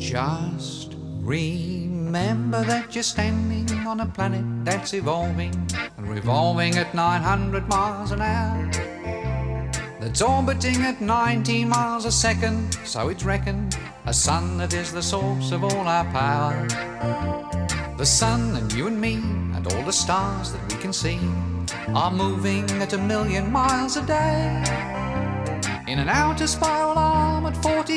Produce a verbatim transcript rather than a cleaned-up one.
Just remember that you're standing on a planet that's evolving and revolving at nine hundred miles an hour, that's orbiting at nineteen miles a second, so it's reckoned, a sun that is the source of all our power. The sun and you and me and all the stars that we can see are moving at a million miles a day in an outer spiral arm at forty